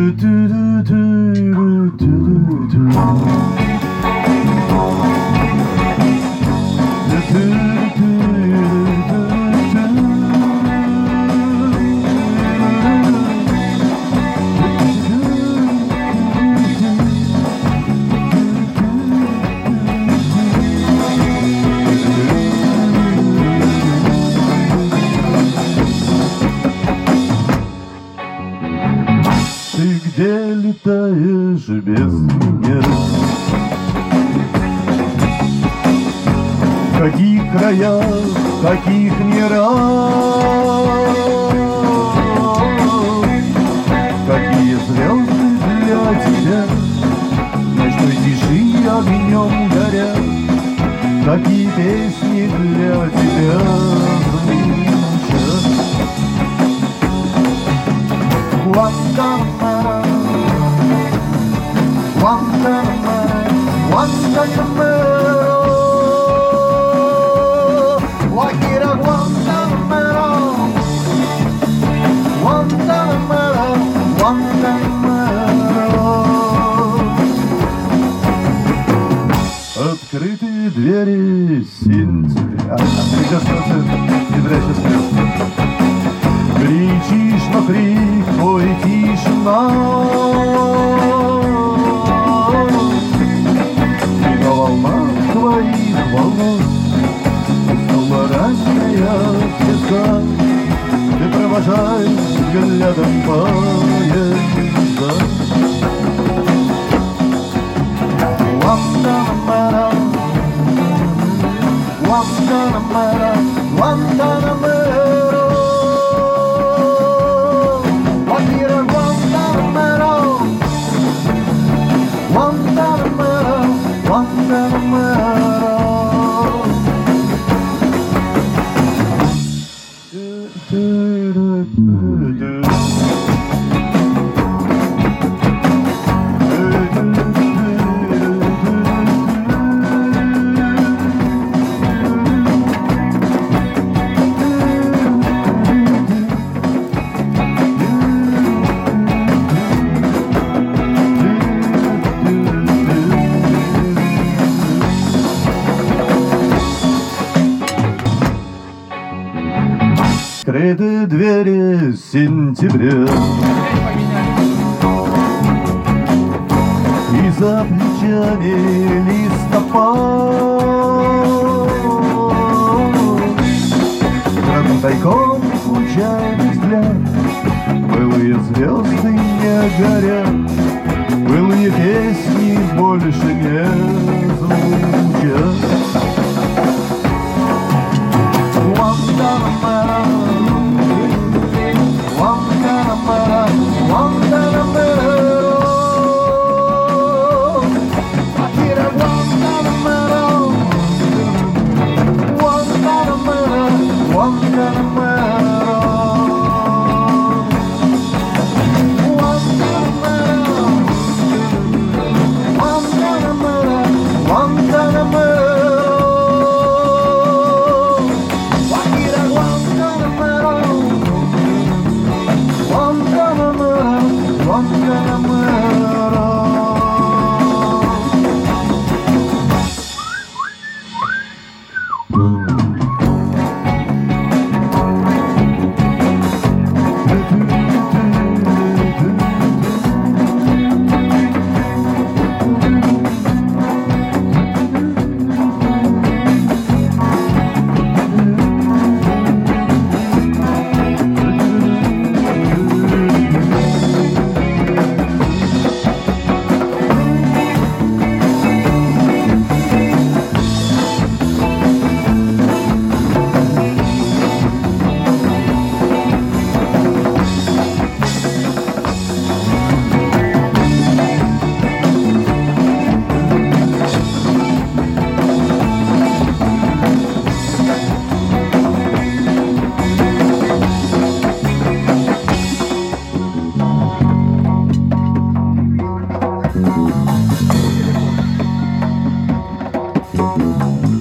Где летаешь без меня? В каких краях, в каких мирах? Какие звезды для тебя в ночной тиши огнем горят? Какие песни для тебя звучат? Guantanamera, Guantanamera, Guantanamera, Guajira Guantanamera, Guantanamera, Guantanamera. Открытые двери сентября. Сейчас сентября, сейчас. Кричишь, но крик твой тишина, и на волнах твоих волос снова ранняя звезда. Ты провожаешь взглядом поезда. Guantanamera, Guantanamera, Guantanamera. Открыты двери сентября, и за плечами листопад. Крадут тайком случайный взгляд, былые звезды не горят, былые песни больше не звучат. Guantanamera, Guantanamera, Guantanamera, Guajira Guantanamera, Guantanamera, Guantanamera, Guantanamera, Guantanamera.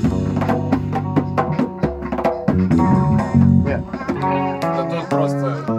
Это тут просто